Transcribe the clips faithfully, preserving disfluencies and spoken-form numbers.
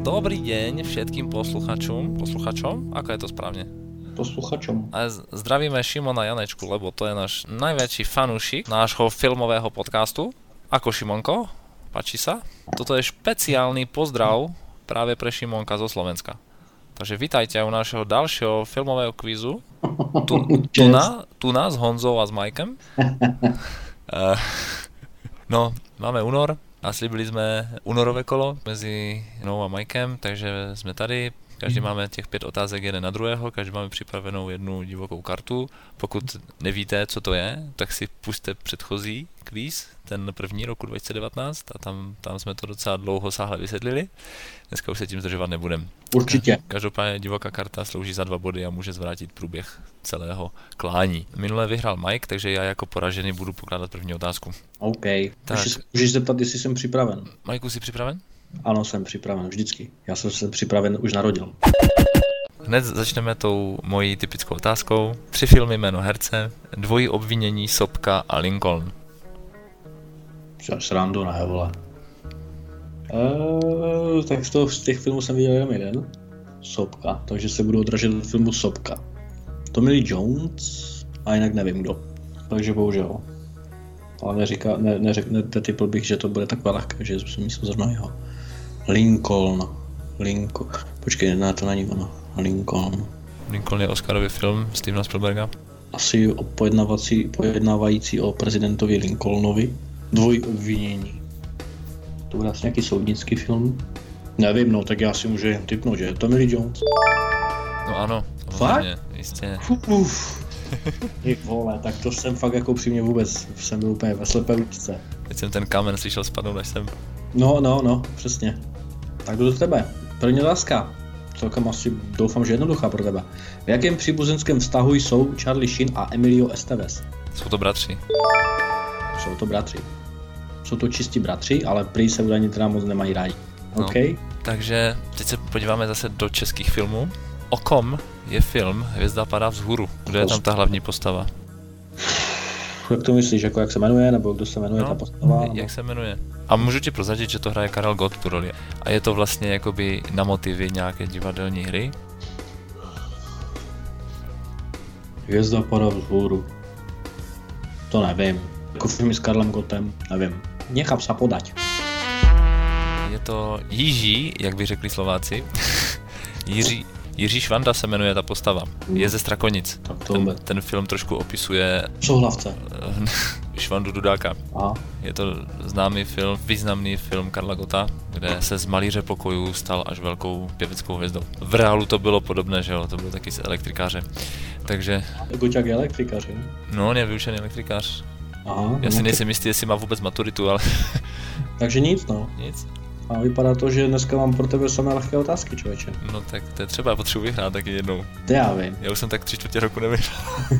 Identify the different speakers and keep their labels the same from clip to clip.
Speaker 1: Dobrý deň všetkým posluchačom. Posluchačom? Ako je to správne?
Speaker 2: Posluchačom.
Speaker 1: A zdravíme Šimona Janečku, lebo to je náš najväčší fanúšik nášho filmového podcastu. Ako Šimonko? Páči sa? Toto je špeciálny pozdrav práve pre Šimonka zo Slovenska. Takže vítajte u našeho ďalšieho filmového kvízu. Tu, tu, na, tu na s Honzou a s Majkem. uh, no, máme únor. A slíbili sme únorové kolo medzi mnou a Majkem, takže sme tady. Každý máme těch pět otázek jeden na druhého, každý máme připravenou jednu divokou kartu. Pokud nevíte, co to je, tak si pusťte předchozí kvíz, ten první roku dva tisíce devatenáct, a tam, tam jsme to docela dlouho sáhle vysvětlili. Dneska už se tím zdržovat nebudem.
Speaker 2: Určitě.
Speaker 1: Každopádně divoká karta slouží za dva body a může zvrátit průběh celého klání. Minule vyhrál Mike, takže já jako poražený budu pokládat první otázku.
Speaker 2: OK. Tak. Můžeš zeptat, jestli jsem připraven.
Speaker 1: Majku, jsi připraven?
Speaker 2: Ano, jsem připraven, vždycky. Já jsem se připraven už narodil.
Speaker 1: Hned začneme tou mojí typickou otázkou. Tři filmy, jméno herce, dvojí obvinění, Sopka a Lincoln.
Speaker 2: Srandu, ne, vole. Eee, tak z, toho, z těch filmů jsem viděl jenom jeden. Sopka, takže se budu odražet do filmu Sopka. Tommy Lee Jones a jinak nevím kdo. Takže bohužel. Ale neříká, ne, neřek, ne, netypl bych, že to bude takové lehké, že jsem myslel zrovna jeho. Lincoln. Lincoln. Počkej, ne, to není ono. Lincoln.
Speaker 1: Lincoln je Oscarový film Stevena Spielberga.
Speaker 2: Asi pojednávající o prezidentovi Lincolnovi. Dvojí obvinění. To bude asi nějaký soudnický film? Nevím, no, tak já si můžu jen tipnout, že Tommy Lee Jones.
Speaker 1: No ano,
Speaker 2: fakt?
Speaker 1: Jistě.
Speaker 2: Uf. Ty vole, tak to jsem fakt jako při mě vůbec, jsem byl úplně ve slepé uličce.
Speaker 1: Teď jsem ten kámen slyšel spadnout, až jsem.
Speaker 2: No, no, no, přesně. Tak jdu do tebe. První otázka. Celkem asi doufám, že jednoduchá pro tebe. V jakém příbuzenském vztahu jsou Charlie Sheen a Emilio Estevez?
Speaker 1: Jsou to bratři.
Speaker 2: Jsou to bratři. Jsou to čistí bratři, ale prý se údajně teda moc nemají rádi.
Speaker 1: No,
Speaker 2: OK?
Speaker 1: Takže teď se podíváme zase do českých filmů. O kom je film Hvězda padá vzhůru? Kdo je tam ta hlavní postava?
Speaker 2: Jak to myslíš, jako jak se jmenuje, nebo kdo se jmenuje
Speaker 1: no,
Speaker 2: ta postava?
Speaker 1: Jak nebo... se jmenuje? A můžu ti prozradit, že to hraje Karel Gott tu roli. A je to vlastně jakoby na motivy nějaké divadelní hry.
Speaker 2: Hvězda padá vzhůru. To nevím. Jako filmy s Karlem Gottem, nevím. Nechám se podať.
Speaker 1: Je to Jiří, jak by řekli Slováci. Jiří, Jiří Švanda se jmenuje ta postava. Je ze Strakonic. Ten, ten film trošku opisuje
Speaker 2: Souhlavce.
Speaker 1: Švandu Dudáka.
Speaker 2: Aha.
Speaker 1: Je to známý film, významný film Karla Gotta, kde se z malíře pokojů stal až velkou pěveckou hvězdou. V reálu to bylo podobné, že jo, to byl taky z elektrikáře. Takže...
Speaker 2: Goťák je elektrikář, jo?
Speaker 1: No, on je vyučený elektrikář.
Speaker 2: Aha.
Speaker 1: Já si nejsem jistý, jestli má vůbec maturitu, ale...
Speaker 2: Takže nic, no.
Speaker 1: Nic.
Speaker 2: A vypadá to, že dneska mám pro tebe samé lehké otázky, člověče.
Speaker 1: No tak to je třeba, potřebuji vyhrát taky jednou.
Speaker 2: To já vím.
Speaker 1: Já už jsem tak tři čtvrtě roku nevyhrál.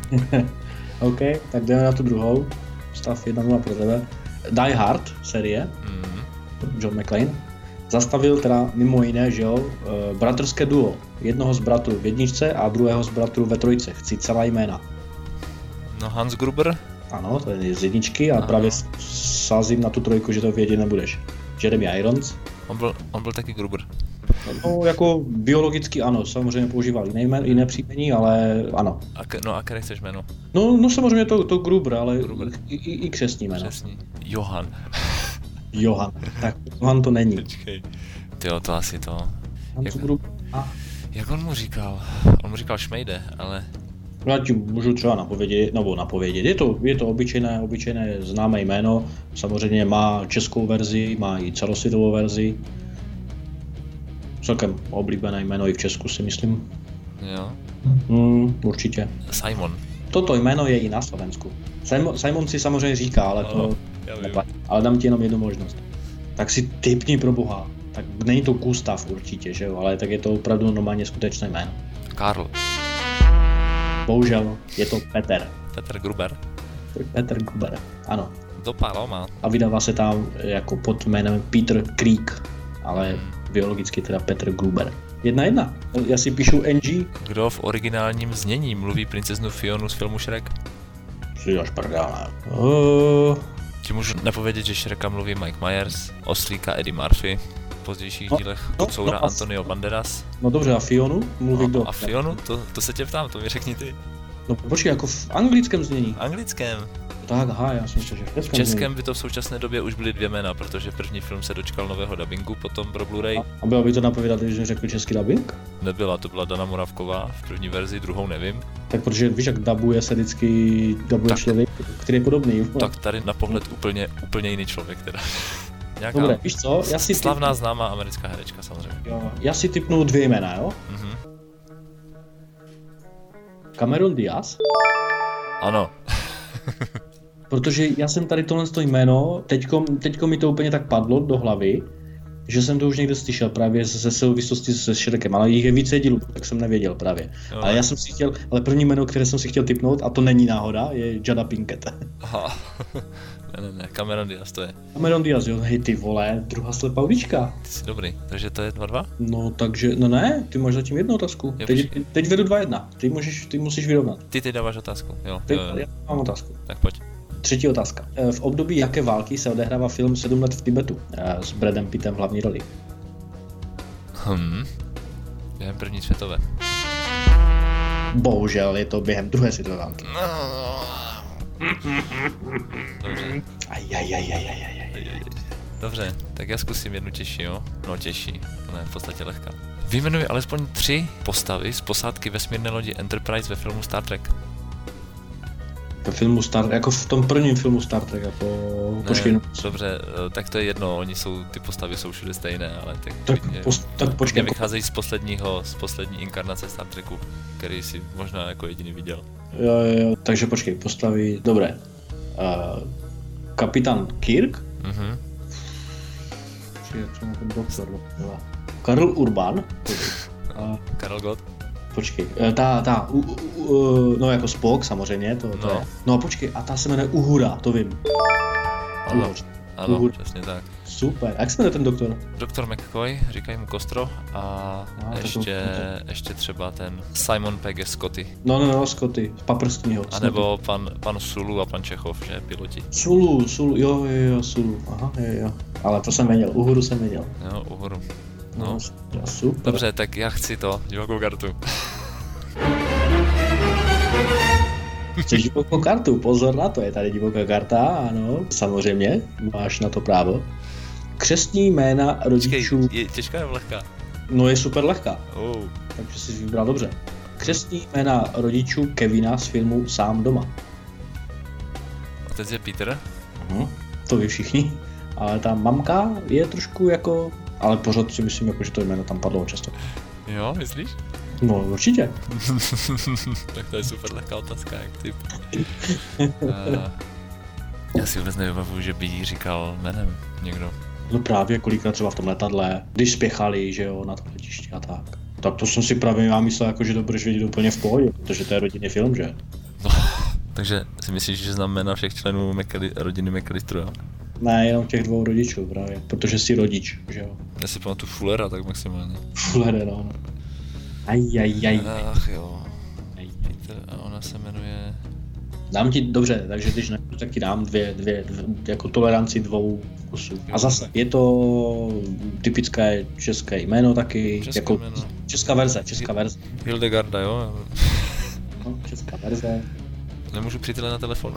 Speaker 2: OK, tak jdeme na tu druhou. Stav jedna nula pro tebe. Die Hard série. Mm. John McClane. Zastavil teda mimo jiné, že jo, bratrské duo. Jednoho z bratrů v jedničce a druhého z bratrů ve trojce. Chci celá jména.
Speaker 1: No Hans Gruber.
Speaker 2: Ano, to je z jedničky a ano. Právě sázím na tu trojku, že to vědět nebudeš. Jeremy Irons.
Speaker 1: On byl, on byl taky Gruber.
Speaker 2: No, jako biologicky ano, samozřejmě používal jiné, jmén, jiné příjmení, ale ano.
Speaker 1: A k, no a které chceš jméno?
Speaker 2: No, no samozřejmě to, to Gruber, ale Gruber. I, i, i křestní jméno.
Speaker 1: Křestní. Johan.
Speaker 2: Johan, tak Johan to není.
Speaker 1: Počkej. Tyjo, to asi to.
Speaker 2: Jak,
Speaker 1: a? jak on mu říkal? On mu říkal Šmejde, ale...
Speaker 2: Já ti můžu třeba napovědět, nebo napovědět. Je to, je to obyčejné, obyčejné známé jméno. Samozřejmě má českou verzi, má i celosvětovou verzi. Celkem oblíbené jméno i v Česku, si myslím.
Speaker 1: Jo.
Speaker 2: Mm, určitě.
Speaker 1: Simon.
Speaker 2: Toto jméno je i na Slovensku. Simon, Simon si samozřejmě říká, ale to neplatí. Ale dám ti jenom jednu možnost. Tak si tipni pro boha. Tak není to Gustav určitě, že jo, ale tak je to opravdu normálně skutečné jméno.
Speaker 1: Karl.
Speaker 2: Bohužel, je to Petr.
Speaker 1: Petr Gruber.
Speaker 2: Petr Gruber, ano.
Speaker 1: Do Paloma.
Speaker 2: A vydává se tam jako pod jménem Peter Creek, ale hmm. biologicky teda Petr Gruber. Jedna jedna. Já si píšu N G.
Speaker 1: Kdo v originálním znění mluví princeznu Fionu z filmu Shrek?
Speaker 2: Si až prdele. Uh...
Speaker 1: Ti můžu napovědět, že Shreka mluví Mike Myers, Oslíka Eddie Murphy, pozdějších
Speaker 2: no,
Speaker 1: dílech
Speaker 2: no,
Speaker 1: Kocoura
Speaker 2: no,
Speaker 1: Antonio Banderas.
Speaker 2: No dobře, a Fionu? Mluví
Speaker 1: no,
Speaker 2: kdo?
Speaker 1: A Fionu? To, to se tě ptám, to mi řekni ty.
Speaker 2: No počkej, jako v anglickém znění.
Speaker 1: V anglickém.
Speaker 2: Tak, aha, já jsem myslel, že v
Speaker 1: V
Speaker 2: českém
Speaker 1: českém by to v současné době už byly dvě jména, protože první film se dočkal nového dabingu, potom pro Blu-ray.
Speaker 2: A bylo by to napovědat, když řekl český dubbing?
Speaker 1: Nebyla, to byla Dana Moravková v první verzi, druhou nevím.
Speaker 2: Tak protože víš, jak dabuje se vždycky dabuje
Speaker 1: Tak.
Speaker 2: člověk, který je podobný.
Speaker 1: Tak tady na pohled úplně, úplně jiný člověk teda. Nějaká
Speaker 2: Dobré, víš co, já si
Speaker 1: slavná
Speaker 2: typnu,
Speaker 1: známá americká herečka samozřejmě.
Speaker 2: jo, já si typnu dvě jména, jo?
Speaker 1: Mhm.
Speaker 2: Cameron Diaz,
Speaker 1: Ano.
Speaker 2: protože já jsem tady tohle to jméno, teďko, teďko mi to úplně tak padlo do hlavy, že jsem to už někde slyšel právě ze souvislosti se Shrekem, ale jich je více dílů, tak jsem nevěděl právě.
Speaker 1: Jo.
Speaker 2: Ale já jsem si chtěl, ale první jméno, které jsem si chtěl typnout, a to není náhoda, je Jada Pinkett.
Speaker 1: Aha. ne, ne, ne, Cameron Diaz to je.
Speaker 2: Cameron Diaz, jo, hej ty vole, druhá slepá ulička.
Speaker 1: Ty jsi dobrý, takže to je dva dva?
Speaker 2: No takže, no ne, ty máš zatím jednu otázku.
Speaker 1: Jo,
Speaker 2: Teď,
Speaker 1: počkej.
Speaker 2: teď vedu dva jedna, ty, můžeš, ty musíš vyrovnat.
Speaker 1: Ty teď dáváš otázku, jo.
Speaker 2: Teď,
Speaker 1: jo, jo.
Speaker 2: já mám otázku.
Speaker 1: Tak pojď.
Speaker 2: Třetí otázka. E, V období jaké války se odehrává film Sedm let v Tibetu e, s Bradem Pittem v hlavní roli?
Speaker 1: Hm. Během první světové.
Speaker 2: Bohužel je to během druhé světové války.
Speaker 1: Dobře.
Speaker 2: Ajajajajajajaj.
Speaker 1: Dobře, tak já zkusím jednu těžší, jo? No těžší, ne, v podstatě lehká. Vyjmenuji alespoň tři postavy z posádky vesmírné lodi Enterprise ve filmu Star Trek.
Speaker 2: Ve filmu Star jako v tom prvním filmu Star Trek, jako... Počkej, no.
Speaker 1: Dobře, eh, tak to je jedno, oni jsou, ty postavy jsou všude stejné, ale tak,
Speaker 2: Tak,
Speaker 1: klidně-
Speaker 2: pos, tak počkej,
Speaker 1: klidně
Speaker 2: jako,
Speaker 1: vycházejí z posledního, z poslední inkarnace Star Treku, který si možná jako jediný viděl.
Speaker 2: jo, jo, jo, takže počkej, postaví, dobré. Uh, kapitán Kirk?
Speaker 1: Mhm.
Speaker 2: Či jak se ten doktor, doktor. Karl Urban? Uh,
Speaker 1: Karel Gott?
Speaker 2: Počkej, eh, ta, ta, u, u, u, no jako Spock samozřejmě, to, to
Speaker 1: No.
Speaker 2: je. No a počkej, a ta se jmenuje Uhura, to vím.
Speaker 1: Ano,
Speaker 2: Uhura.
Speaker 1: ano,
Speaker 2: Uhura.
Speaker 1: přesně tak.
Speaker 2: Super, jak se jmenuje ten doktor?
Speaker 1: Doktor McCoy, říkají mu Kostro, a
Speaker 2: No, tak to-
Speaker 1: ještě,
Speaker 2: to-
Speaker 1: ještě třeba ten Simon Pegg Scotty.
Speaker 2: No, no, no, Scotty, paprstního.
Speaker 1: A nebo pan, pan Sulu a pan Čechov, že, piloti.
Speaker 2: Sulu, Sulu, jo, jo, jo, Sulu, aha, jo, jo. Ale to jsem věděl, Uhuru jsem věděl.
Speaker 1: Jo, uhoru.
Speaker 2: No,
Speaker 1: No.
Speaker 2: super.
Speaker 1: Dobře, tak já chci to, divokou kartu.
Speaker 2: Chceš divokou kartu, pozor na to, je tady divoká karta, ano, samozřejmě, máš na to právo. Křestní jména
Speaker 1: Počkej,
Speaker 2: rodičů,
Speaker 1: je těžká nebo lehká?
Speaker 2: no je super lehká,
Speaker 1: Oh.
Speaker 2: takže jsi vybral dobře. Křestní jména rodičů Kevina z filmu Sám doma.
Speaker 1: Otec je Peter?
Speaker 2: Mhm. To ví všichni, ale ta mamka je trošku jako, ale pořád si myslím, jako, že to jméno tam padlo často.
Speaker 1: Jo, myslíš?
Speaker 2: No určitě.
Speaker 1: Tak to je super lehká otázka, jak typ. uh, já si vůbec nevybavuju, že by jí říkal jménem někdo.
Speaker 2: No právě kolikrát třeba v tom letadle, když spěchali, že jo, na to letiště a tak. Tak to jsem si právě já myslel, jako, že to budeš vědět úplně v pohodě, protože to je rodinný film, že?
Speaker 1: No, takže si myslíš, že znám jména všech členů McAlli- rodiny McAllisterů, jo?
Speaker 2: Ne, jenom těch dvou rodičů právě, protože jsi rodič, že jo.
Speaker 1: Já si pamatuju Fullera tak maximálně.
Speaker 2: Fullere, no. Ajajaj.
Speaker 1: Ach jo. Peter, a ona se jmenuje...
Speaker 2: Dám ti, dobře, takže když ne, tak ti dám dvě, dvě, dvě jako toleranci dvou vkusů. A zase, je to typické české jméno taky,
Speaker 1: České
Speaker 2: jako
Speaker 1: jméno.
Speaker 2: česká verze, česká verze.
Speaker 1: Hildegarda, jo?
Speaker 2: No, česká verze.
Speaker 1: Nemůžu přijít na telefon.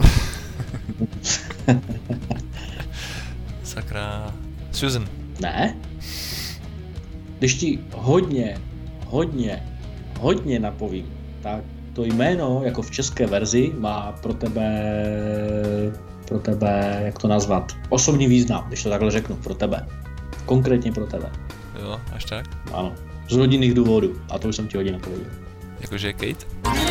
Speaker 1: Sakra. Susan.
Speaker 2: Ne? Když ti hodně, hodně, hodně napovím, tak to jméno, jako v české verzi, má pro tebe, pro tebe, jak to nazvat, osobní význam, když to takhle řeknu, pro tebe. Konkrétně pro tebe.
Speaker 1: Jo, až tak?
Speaker 2: Ano. Z rodinných důvodů. A to už jsem ti hodně napověděl.
Speaker 1: Jakože Kate?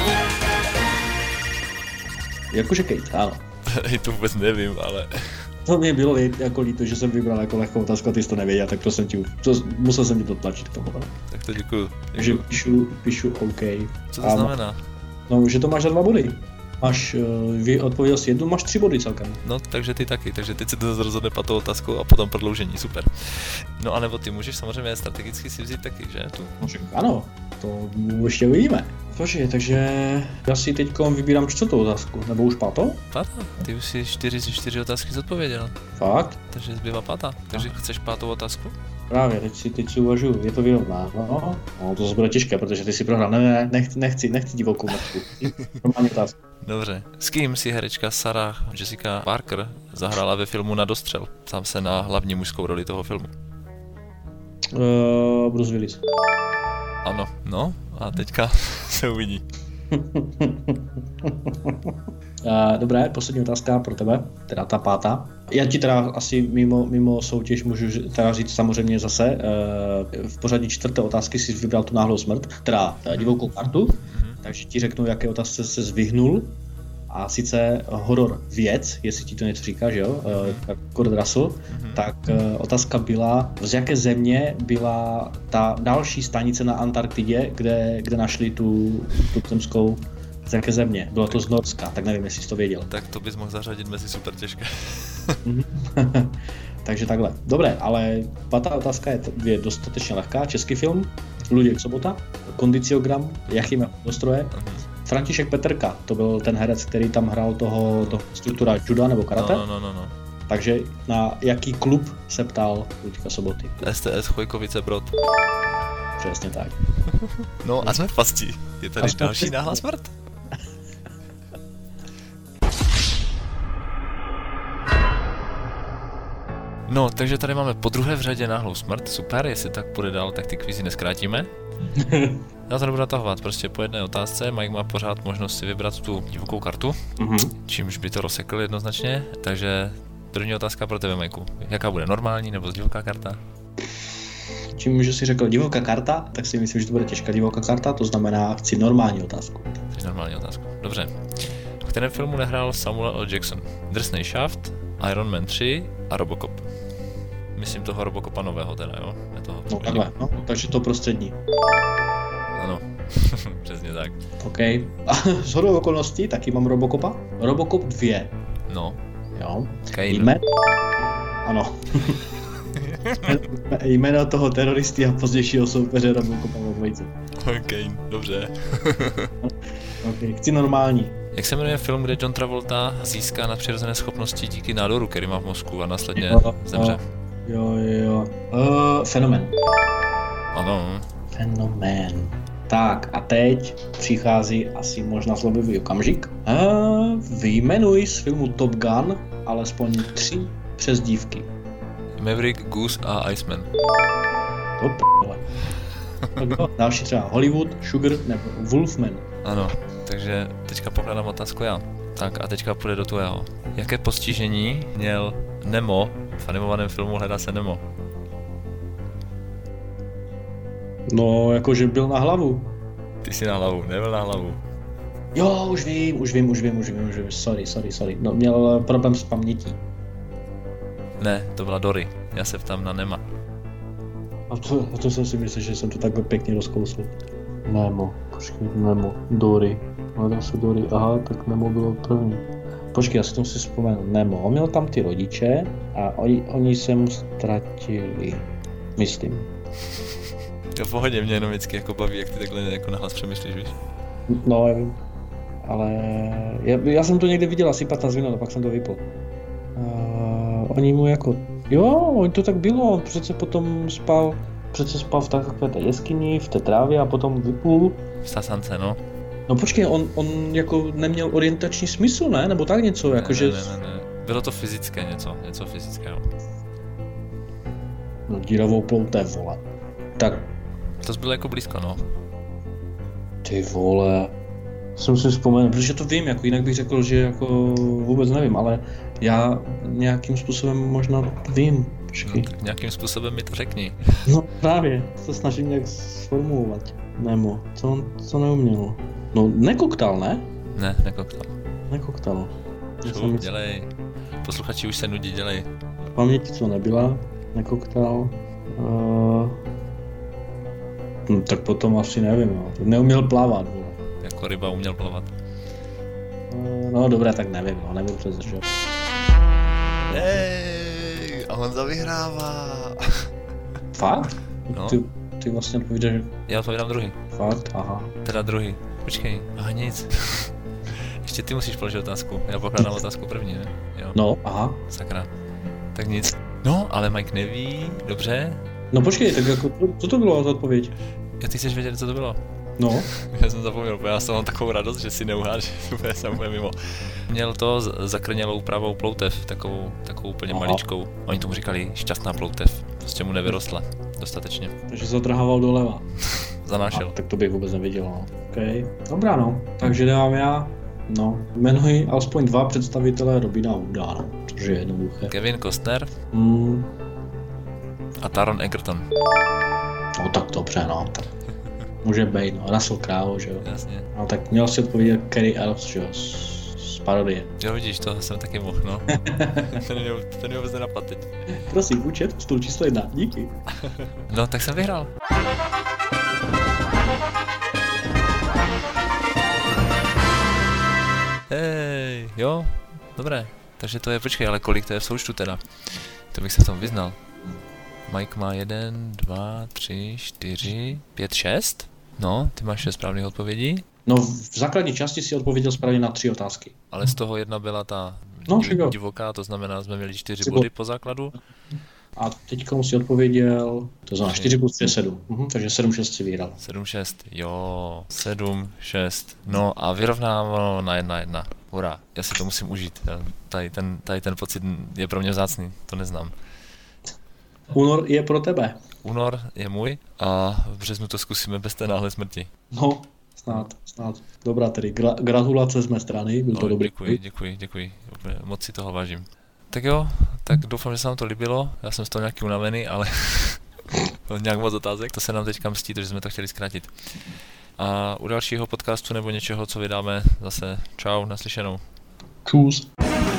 Speaker 2: Jakože Kate, ano.
Speaker 1: to vůbec nevím, ale...
Speaker 2: To mě bylo jako líto, že jsem vybral jako lehkou otázku a ty jsi to nevěděl, tak to jsem ti, to, musel jsem ti to tlačit k tomu. Ne?
Speaker 1: Tak to děkuju.
Speaker 2: Takže
Speaker 1: děkuju.
Speaker 2: píšu, píšu OK.
Speaker 1: Co to
Speaker 2: A-
Speaker 1: znamená?
Speaker 2: No, že to máš za dva body. Máš, uh, vy odpověděl jsi jednu, máš tři body celkem.
Speaker 1: No, takže ty taky, takže teď si to zase rozhodne patou otázku a potom prodloužení, super. No anebo ty můžeš samozřejmě strategicky si vzít taky, že? Tu.
Speaker 2: No, ano, to ještě uvidíme. Počkej, takže já si teď vybírám čtvrtou otázku, nebo už pátou?
Speaker 1: Pátá? Ty už si čtyři z čtyři otázky zodpověděl.
Speaker 2: Fakt?
Speaker 1: Takže zbývá pátá. Takže chceš pátou otázku?
Speaker 2: Právě, teď si, teď si uvažuju, je to vyrovná. No, no to zase bude těžké, protože ty si prohrál. Ne, ne, nechci, nechci, nechci divokou mrtvu. Normální otázka.
Speaker 1: Dobře. S kým si herečka Sarah Jessica Parker zahrála ve filmu Na dostřel? Sám se na hlavní mužskou roli toho filmu.
Speaker 2: Uh, Bruce Willis.
Speaker 1: Ano, no a teďka se uvidí.
Speaker 2: Uh, dobré, poslední otázka pro tebe, teda ta pátá. Já ti teda asi mimo, mimo soutěž můžu teda říct samozřejmě zase, uh, v pořadí čtvrté otázky si vybral tu náhlou smrt, teda uh, divokou kartu, mm-hmm. takže ti řeknu, jaké otázce se zvyhnul. A sice horor věc, jestli ti to něco říká, že jo, uh, Kurt Russell, mm-hmm. tak uh, otázka byla, z jaké země byla ta další stanice na Antarktidě, kde, kde našli tu, tu zemskou, z jaké země? Bylo to z Norska, tak nevím, jestli jsi to věděl.
Speaker 1: Tak to bys mohl zařadit mezi super těžké.
Speaker 2: Takže takhle. Dobré, ale pátá otázka je, je dostatečně lehká. Český film, Luděk Sobota, Kondiciogram, Jachim Dostroje, uh-huh. František Petrka, to byl ten herec, který tam hrál toho, toho struktura juda nebo karate.
Speaker 1: No, no, no, no.
Speaker 2: Takže na jaký klub se ptal Luďka Soboty?
Speaker 1: S T S Chojkovice Brod.
Speaker 2: Přesně tak.
Speaker 1: No a jsme v pasti. Je tady další náhlá smrt? No, takže tady máme po druhé v řadě náhlou smrt, super, jestli tak půjde dál, tak ty kvízy neskrátíme. Já to nebudu natahovat, prostě po jedné otázce, Mike má pořád možnost si vybrat tu divokou kartu, mm-hmm. čímž by to rozsekl jednoznačně, takže první otázka pro tebe, Majku. Jaká bude, normální nebo divoká karta?
Speaker 2: Čím, že jsi řekl divoká karta, tak si myslím, že to bude těžká divoká karta, to znamená, chci normální otázku.
Speaker 1: Chceš normální otázku, dobře. V kterém filmu nehrál Samuel L. Jackson? Drsnej šaft, Iron Man tři a Robocop. Myslím toho Robocopa nového teda, jo? Ne toho
Speaker 2: no takhle, no, takže to prostřední.
Speaker 1: Ano, přesně tak.
Speaker 2: OK. A shodou okolností taky mám Robocopa. Robocop dva.
Speaker 1: No.
Speaker 2: Jo.
Speaker 1: Kane.
Speaker 2: Jmé... Ano. Jméno toho teroristy a pozdějšího soupeře Robocopa ve dvojici.
Speaker 1: Kane, dobře.
Speaker 2: OK, chci normální.
Speaker 1: Jak se jmenuje film, kde John Travolta získá nadpřirozené schopnosti díky nádoru, který má v mozku a následně
Speaker 2: jo,
Speaker 1: zemře?
Speaker 2: Jo, jo, jo. Uh, Fenomen.
Speaker 1: Ano.
Speaker 2: Fenomén. Tak a teď přichází asi možná zlobivý okamžik. Uh, vyjmenuj z filmu Top Gun alespoň tři přezdívky.
Speaker 1: Maverick, Goose a Iceman.
Speaker 2: To p***le. Další třeba Hollywood, Sugar nebo Wolfman.
Speaker 1: Ano, takže teďka pokládám otázku já. Tak a teďka půjde do tvého. Jaké postižení měl Nemo v animovaném filmu Hledá se Nemo?
Speaker 2: No, jakože byl na hlavu.
Speaker 1: Ty jsi na hlavu, nebyl na hlavu.
Speaker 2: Jo, už vím, už vím, už vím, už vím, už vím, sorry, sorry, sorry. No, měl problém s pamětí.
Speaker 1: Ne, to byla Dory, já se ptám na Nema.
Speaker 2: A to, a to jsem si myslel, že jsem to takhle pěkně rozkousl. Nemo, počkej, Nemo, Dory. Hledá se Dory, aha, tak Nemo bylo první. Počkej, já si tomu si vzpomenu. Nemo, on měl tam ty rodiče a oni, oni se mu ztratili, myslím.
Speaker 1: Jo, v pohodě, mě jenom vždycky jako baví, jak ty takhle jako nahlas přemýšlíš, víš?
Speaker 2: No, já vím. Ale já, já jsem to někde viděl asi patnáct minut, a pak jsem to vypl. Uh, oni mu jako, jo, on to tak bylo, on přece potom spal, přece spal v takové té jeskyni, v té trávě a potom vypul.
Speaker 1: V sasance, no.
Speaker 2: No počkej, on, on jako neměl orientační smysl, ne? Nebo tak něco,
Speaker 1: ne,
Speaker 2: jakože...
Speaker 1: Ne, ne, ne, ne. Bylo to fyzické něco, něco fyzického.
Speaker 2: No díravou plouté, vole. Tak.
Speaker 1: To bylo jako blízko, no.
Speaker 2: Ty vole. Jsem si vzpomenul, protože to vím, jako jinak bych řekl, že jako vůbec nevím, ale já nějakým způsobem možná vím. Počkej.
Speaker 1: No, tak nějakým způsobem mi to řekni.
Speaker 2: No právě, se snažím nějak sformulovat. Nemo, co on, co neuměl? No nekoktal, ne?
Speaker 1: Ne, nekoktal.
Speaker 2: Nekoktal.
Speaker 1: Šup, dělej. Posluchači už se nudí, dělej.
Speaker 2: V paměti co nebyla, nekoktal. Uh... No, tak potom asi nevím, no. Neuměl plavat. No.
Speaker 1: Jako ryba uměl plavat.
Speaker 2: Uh, no dobré, tak nevím, no, nevím přece, že.
Speaker 1: Hej, a Honza vyhrává.
Speaker 2: Fakt?
Speaker 1: No.
Speaker 2: Ty, ty vlastně odpovídáš...
Speaker 1: Já odpovídám druhý.
Speaker 2: Fakt? Aha.
Speaker 1: Teda druhý. Počkej, aha nic. Ještě ty musíš položit otázku. Já pokládám otázku první, ne? Jo.
Speaker 2: No, aha.
Speaker 1: Sakra. Tak nic. No, ale Mike neví, dobře.
Speaker 2: No počkej, tak jako, co to bylo za odpověď?
Speaker 1: Já ty chceš vědět, co to bylo?
Speaker 2: No.
Speaker 1: Já jsem zapomněl, já jsem mám takovou radost, že si neuháš, úplně jsem úplně mimo. Měl to zakrnělou pravou ploutev, takovou, takovou úplně
Speaker 2: Aha.
Speaker 1: maličkou. Oni tomu říkali šťastná ploutev, prostě mu nevyrostla dostatečně.
Speaker 2: Takže zatrhával doleva.
Speaker 1: Zanášel.
Speaker 2: A, tak to bych vůbec neviděl, no. OK. Dobrá, no. Takže dávám já. No, jmenuji alespoň dva představitelé Robina Hooda, no. Což je jednoduché.
Speaker 1: Kevin Costner
Speaker 2: Hmm.
Speaker 1: a Taron Egerton.
Speaker 2: No tak dobře, no. Tak může být, no. Russell Crowe, že jo.
Speaker 1: Jasně.
Speaker 2: No tak měl si odpovědět Cary Elves, že jo, z, z parodie.
Speaker 1: Jo, vidíš, to jsem taky mohl, no. ten mě, ten mě vůbec nenapadl teď.
Speaker 2: Prosím, účet, stůl číslo jedna, díky.
Speaker 1: No, tak jsem vyhrál. Hej, jo, dobré. Takže to je, počkej, ale kolik to je v součtu teda? To bych se v tom vyznal. Mike má jeden, dva, tři, čtyři, pět, šest? No, ty máš šest správných odpovědí.
Speaker 2: No, v základní části si odpověděl správně na tři otázky.
Speaker 1: Ale z toho jedna byla ta
Speaker 2: No,
Speaker 1: div- divoká, to znamená, jsme měli čtyři
Speaker 2: Tři
Speaker 1: body po základu.
Speaker 2: A teďka si odpověděl, to znamená čtyři plus tři je sedm. Mhm, takže sedm šest si vyhrál.
Speaker 1: sedm šest, jo, sedm šest. No a vyrovnáváno na jedna jedna. Hurá, já si to musím užít. Já, tady, ten, tady ten pocit je pro mě vzácný, to neznám.
Speaker 2: Únor je pro tebe.
Speaker 1: Únor je můj a v březnu to zkusíme bez té náhle smrti.
Speaker 2: No, snad, snad. Dobrá tedy, Gra- gratulace z mé strany, byl to
Speaker 1: No,
Speaker 2: dobrý.
Speaker 1: děkuji, děkuji, děkuji. Úplně moc si toho vážím. Tak jo, tak doufám, že se vám to líbilo. Já jsem z toho nějaký unavený, ale nějak moc otázek. To se nám teďka mstí, protože jsme to chtěli zkrátit. A u dalšího podcastu nebo něčeho, co vydáme, zase čau, naslyšenou.
Speaker 2: Čus.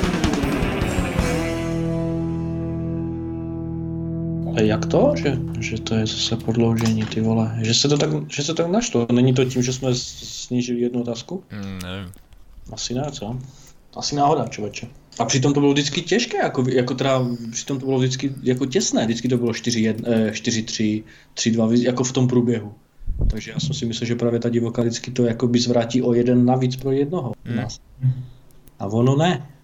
Speaker 2: Ale jak to, že, že to je zase prodloužení, ty vole? Že se to tak, že se to tak našlo? Není to tím, že jsme snížili jednu otázku?
Speaker 1: Mm, nevím.
Speaker 2: Asi ne, co? Asi náhoda, člověče. A přitom to bylo vždycky těžké, jako, jako teda, přitom to bylo vždycky jako těsné, vždycky to bylo čtyři tři, tři dva, jako v tom průběhu. Takže já jsem si myslel, že právě ta divoká vždycky to jako by zvrátí o jeden navíc pro jednoho.
Speaker 1: Mm.
Speaker 2: A ono ne.